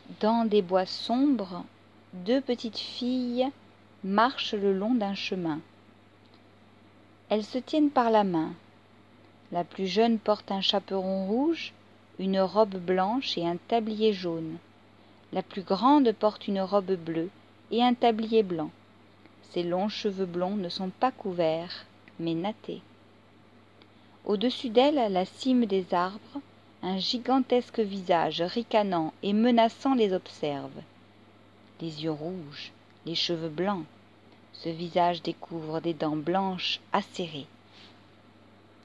Dans des bois sombres, deux petites filles marchent le long d'un chemin. Elles se tiennent par la main. La plus jeune porte un chaperon rouge, une robe blanche et un tablier jaune. La plus grande porte une robe bleue et un tablier blanc. Ses longs cheveux blonds ne sont pas couverts, mais nattés. Au-dessus d'elle, à la cime des arbres, un gigantesque visage ricanant et menaçant les observe. Les yeux rouges, les cheveux blancs. Ce visage découvre des dents blanches acérées.